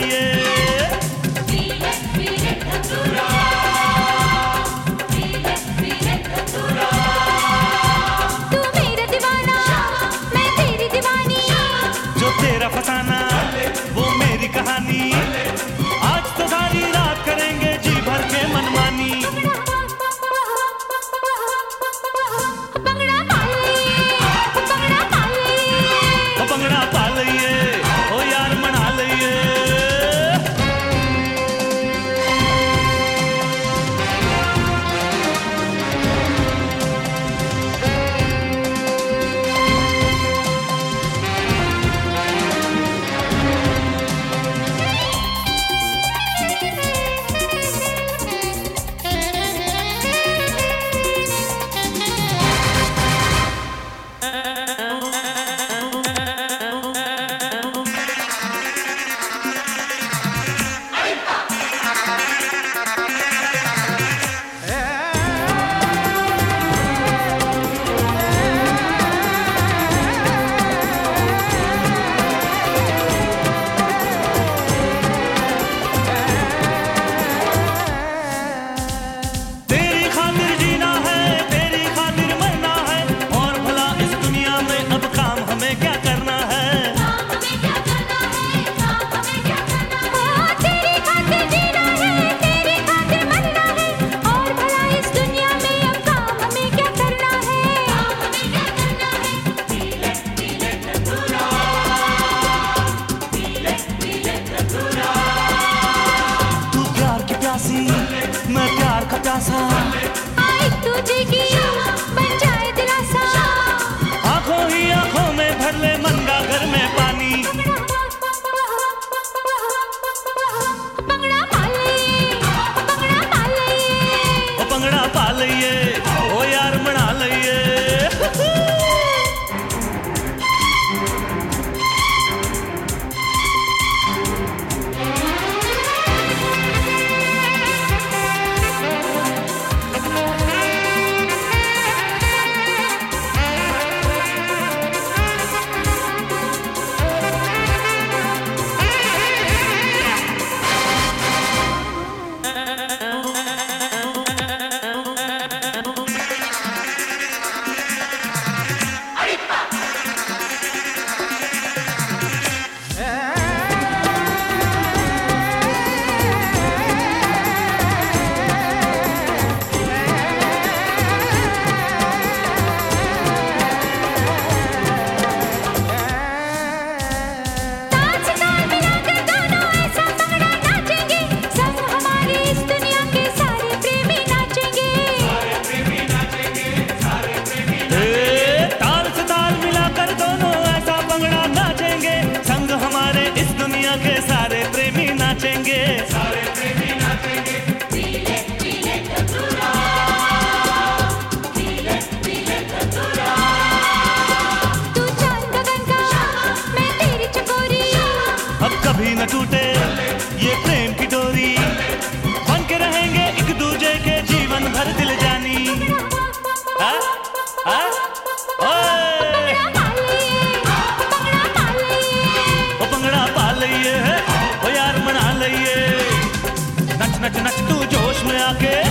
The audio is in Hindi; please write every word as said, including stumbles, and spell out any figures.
लइए। तू मेरा दीवाना, मैं तेरी दीवानी, जो तेरा फसाना वो मेरी कहानी। आज तो सारी रात करेंगे जी भर के मनमानी। भंगड़ा पा लइए, भंगड़ा पा लइए, ओ भंगड़ा पा लइए, ओ यार मना लइए। मैं प्यार का प्यासा, आज तुझे की बन जाए दिलासा। आंखों ही आंखों में भर ले मंगा घर में पानी। भंगड़ा पा लइए, भंगड़ा पा लइए, ओ भंगड़ा पा लइए, ओ यार मना लइए। के सारे प्रेमी नाचेंगे, सारे प्रेमी नाचेंगे। पीले पीले धतूरा, पीले पीले धतूरा। तू चांद गगन का, मैं तेरी चकोरी। अब कभी न टूटे ये प्रेम की डोरी, बन के रहेंगे एक दूजे के जीवन भर दिल जानी। हा? हा? नच नच तू जोश में आके